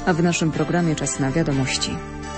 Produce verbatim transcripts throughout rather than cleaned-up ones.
A w naszym programie czas na wiadomości.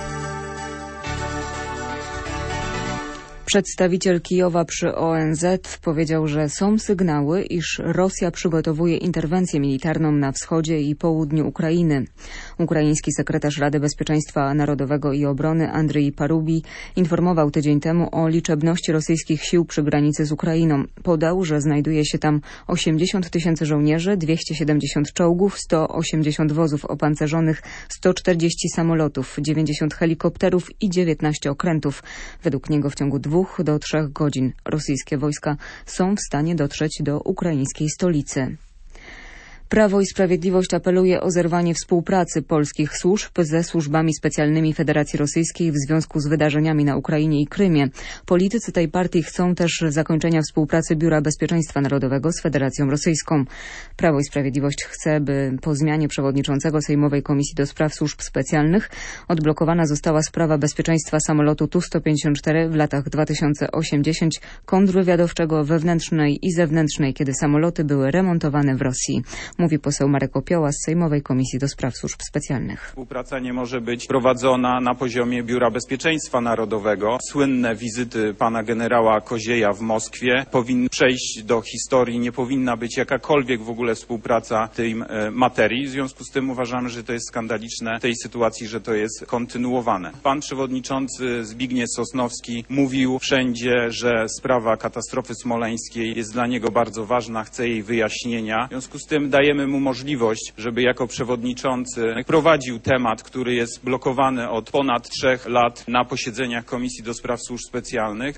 Przedstawiciel Kijowa przy O N Z powiedział, że są sygnały, iż Rosja przygotowuje interwencję militarną na wschodzie i południu Ukrainy. Ukraiński sekretarz Rady Bezpieczeństwa Narodowego i Obrony Andrzej Parubi informował tydzień temu o liczebności rosyjskich sił przy granicy z Ukrainą. Podał, że znajduje się tam osiemdziesiąt tysięcy żołnierzy, dwieście siedemdziesiąt czołgów, sto osiemdziesiąt wozów opancerzonych, sto czterdzieści samolotów, dziewięćdziesiąt helikopterów i dziewiętnaście okrętów. Według niego w ciągu dwóch do trzech godzin rosyjskie wojska są w stanie dotrzeć do ukraińskiej stolicy. Prawo i Sprawiedliwość apeluje o zerwanie współpracy polskich służb ze służbami specjalnymi Federacji Rosyjskiej w związku z wydarzeniami na Ukrainie i Krymie. Politycy tej partii chcą też zakończenia współpracy Biura Bezpieczeństwa Narodowego z Federacją Rosyjską. Prawo i Sprawiedliwość chce, by po zmianie przewodniczącego Sejmowej Komisji do Spraw Służb Specjalnych odblokowana została sprawa bezpieczeństwa samolotu Tu sto pięćdziesiąt cztery w latach dwa tysiące osiem do dwa tysiące dziesięć, kontrwywiadowczego wewnętrznej i zewnętrznej, kiedy samoloty były remontowane w Rosji. Mówi poseł Marek Opioła z Sejmowej Komisji do Spraw Służb Specjalnych. Współpraca nie może być prowadzona na poziomie Biura Bezpieczeństwa Narodowego. Słynne wizyty pana generała Kozieja w Moskwie powinny przejść do historii. Nie powinna być jakakolwiek w ogóle współpraca tej materii. W związku z tym uważamy, że to jest skandaliczne w tej sytuacji, że to jest kontynuowane. Pan przewodniczący Zbigniew Sosnowski mówił wszędzie, że sprawa katastrofy smoleńskiej jest dla niego bardzo ważna, chce jej wyjaśnienia. W związku z tym dajemy mu możliwość, żeby jako przewodniczący prowadził temat, który jest blokowany od ponad trzech lat na posiedzeniach Komisji do Spraw Służb Specjalnych.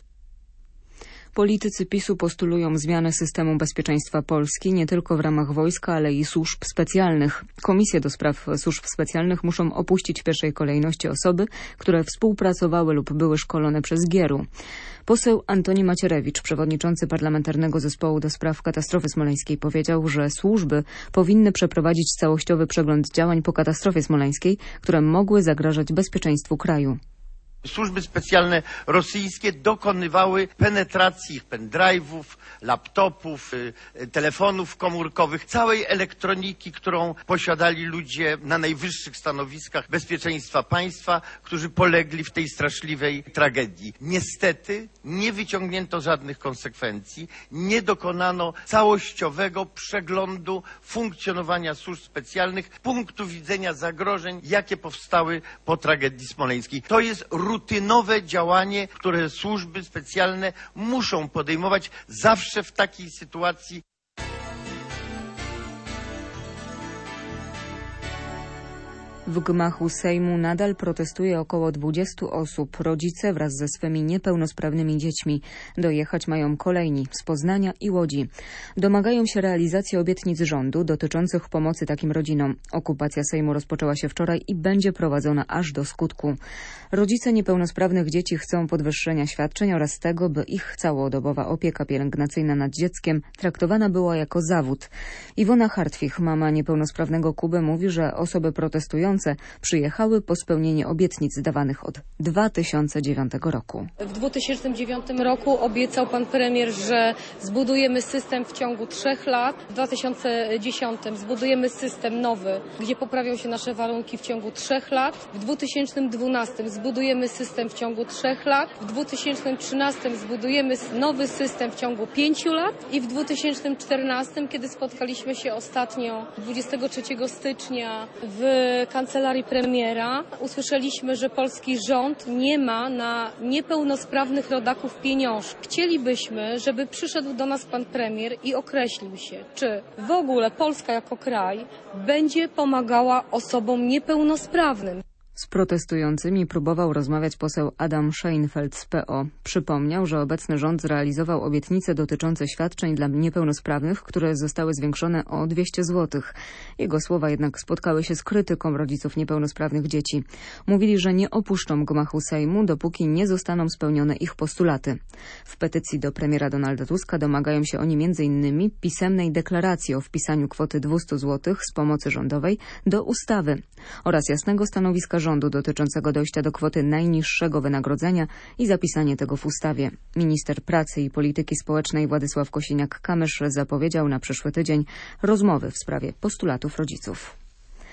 Politycy PiSu postulują zmianę systemu bezpieczeństwa Polski nie tylko w ramach wojska, ale i służb specjalnych. Komisje do spraw służb specjalnych muszą opuścić w pierwszej kolejności osoby, które współpracowały lub były szkolone przez Gieru. Poseł Antoni Macierewicz, przewodniczący Parlamentarnego Zespołu do Spraw Katastrofy Smoleńskiej, powiedział, że służby powinny przeprowadzić całościowy przegląd działań po katastrofie smoleńskiej, które mogły zagrażać bezpieczeństwu kraju. Służby specjalne rosyjskie dokonywały penetracji ich pendrive'ów, laptopów, telefonów komórkowych, całej elektroniki, którą posiadali ludzie na najwyższych stanowiskach bezpieczeństwa państwa, którzy polegli w tej straszliwej tragedii. Niestety nie wyciągnięto żadnych konsekwencji, nie dokonano całościowego przeglądu funkcjonowania służb specjalnych z punktu widzenia zagrożeń, jakie powstały po tragedii smoleńskiej. To jest rutynowe działanie, które służby specjalne muszą podejmować zawsze w takiej sytuacji. W gmachu Sejmu nadal protestuje około dwudziestu osób. Rodzice wraz ze swymi niepełnosprawnymi dziećmi. Dojechać mają kolejni z Poznania i Łodzi. Domagają się realizacji obietnic rządu dotyczących pomocy takim rodzinom. Okupacja Sejmu rozpoczęła się wczoraj i będzie prowadzona aż do skutku. Rodzice niepełnosprawnych dzieci chcą podwyższenia świadczeń oraz tego, by ich całodobowa opieka pielęgnacyjna nad dzieckiem traktowana była jako zawód. Iwona Hartwich, mama niepełnosprawnego Kuby, mówi, że osoby protestujące przyjechały po spełnienie obietnic dawanych od dwa tysiące dziewiątego roku. W dwa tysiące dziewiątym roku obiecał pan premier, że zbudujemy system w ciągu trzech lat. W dwa tysiące dziesiątym zbudujemy system nowy, gdzie poprawią się nasze warunki w ciągu trzech lat. W dwa tysiące dwunastym zbudujemy system w ciągu trzech lat. W dwa tysiące trzynastym zbudujemy nowy system w ciągu pięciu lat. I w dwa tysiące czternastym, kiedy spotkaliśmy się ostatnio dwudziestego trzeciego stycznia w kancelarii premiera, usłyszeliśmy, że polski rząd nie ma na niepełnosprawnych rodaków pieniążków. Chcielibyśmy, żeby przyszedł do nas pan premier i określił się, czy w ogóle Polska jako kraj będzie pomagała osobom niepełnosprawnym. Z protestującymi próbował rozmawiać poseł Adam Scheinfeld z P O. Przypomniał, że obecny rząd zrealizował obietnice dotyczące świadczeń dla niepełnosprawnych, które zostały zwiększone o dwieście złotych. Jego słowa jednak spotkały się z krytyką rodziców niepełnosprawnych dzieci. Mówili, że nie opuszczą gmachu Sejmu, dopóki nie zostaną spełnione ich postulaty. W petycji do premiera Donalda Tuska domagają się oni między innymi pisemnej deklaracji o wpisaniu kwoty dwieście złotych z pomocy rządowej do ustawy oraz jasnego stanowiska rządu dotyczącego dojścia do kwoty najniższego wynagrodzenia i zapisanie tego w ustawie. Minister Pracy i Polityki Społecznej Władysław Kosiniak-Kamysz zapowiedział na przyszły tydzień rozmowy w sprawie postulatów rodziców.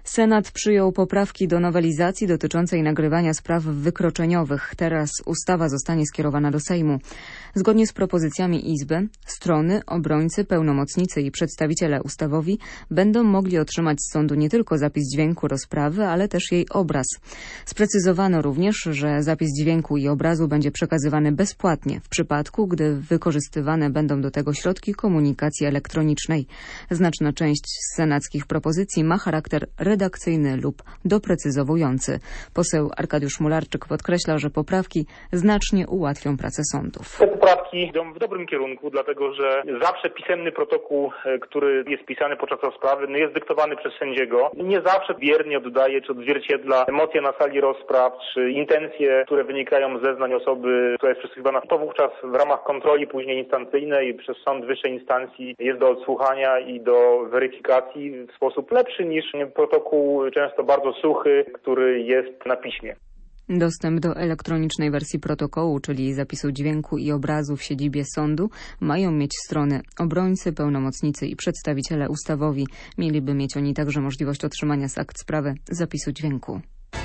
Senat przyjął poprawki do nowelizacji dotyczącej nagrywania spraw wykroczeniowych. Teraz ustawa zostanie skierowana do Sejmu. Zgodnie z propozycjami Izby, strony, obrońcy, pełnomocnicy i przedstawiciele ustawowi będą mogli otrzymać z sądu nie tylko zapis dźwięku rozprawy, ale też jej obraz. Sprecyzowano również, że zapis dźwięku i obrazu będzie przekazywany bezpłatnie w przypadku, gdy wykorzystywane będą do tego środki komunikacji elektronicznej. Znaczna część senackich propozycji ma charakter redakcyjny lub doprecyzowujący. Poseł Arkadiusz Mularczyk podkreśla, że poprawki znacznie ułatwią pracę sądów. Te poprawki idą w dobrym kierunku, dlatego że zawsze pisemny protokół, który jest pisany podczas rozprawy, no jest dyktowany przez sędziego. Nie zawsze wiernie oddaje czy odzwierciedla emocje na sali rozpraw, czy intencje, które wynikają z zeznań osoby, która jest przesłuchiwana. To wówczas w ramach kontroli później instancyjnej przez sąd wyższej instancji jest do odsłuchania i do weryfikacji w sposób lepszy niż protokół często bardzo suchy, który jest na piśmie. Dostęp do elektronicznej wersji protokołu, czyli zapisu dźwięku i obrazu w siedzibie sądu, mają mieć strony obrońcy, pełnomocnicy i przedstawiciele ustawowi. Mieliby mieć oni także możliwość otrzymania z akt sprawy zapisu dźwięku.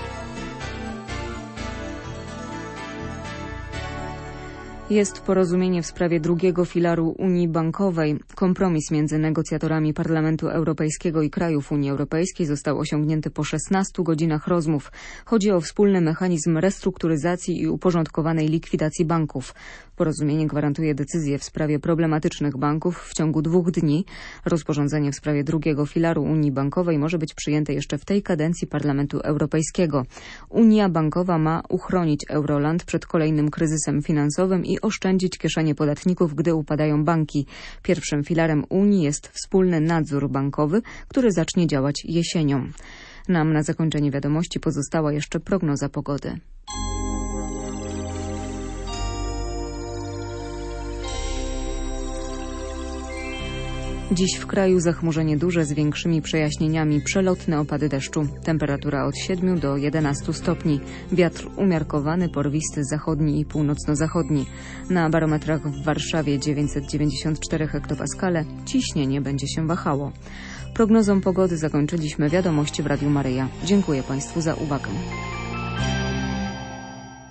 Jest porozumienie w sprawie drugiego filaru Unii Bankowej. Kompromis między negocjatorami Parlamentu Europejskiego i krajów Unii Europejskiej został osiągnięty po szesnastu godzinach rozmów. Chodzi o wspólny mechanizm restrukturyzacji i uporządkowanej likwidacji banków. Porozumienie gwarantuje decyzję w sprawie problematycznych banków w ciągu dwóch dni. Rozporządzenie w sprawie drugiego filaru Unii Bankowej może być przyjęte jeszcze w tej kadencji Parlamentu Europejskiego. Unia Bankowa ma uchronić Euroland przed kolejnym kryzysem finansowym i oszczędzić kieszenie podatników, gdy upadają banki. Pierwszym filarem Unii jest wspólny nadzór bankowy, który zacznie działać jesienią. Nam na zakończenie wiadomości pozostała jeszcze prognoza pogody. Dziś w kraju zachmurzenie duże z większymi przejaśnieniami, przelotne opady deszczu. Temperatura od siedmiu do jedenastu stopni. Wiatr umiarkowany, porwisty zachodni i północno-zachodni. Na barometrach w Warszawie dziewięćset dziewięćdziesiąt cztery hektopaskale. Ciśnienie będzie się wahało. Prognozą pogody zakończyliśmy wiadomości w Radiu Maryja. Dziękuję Państwu za uwagę.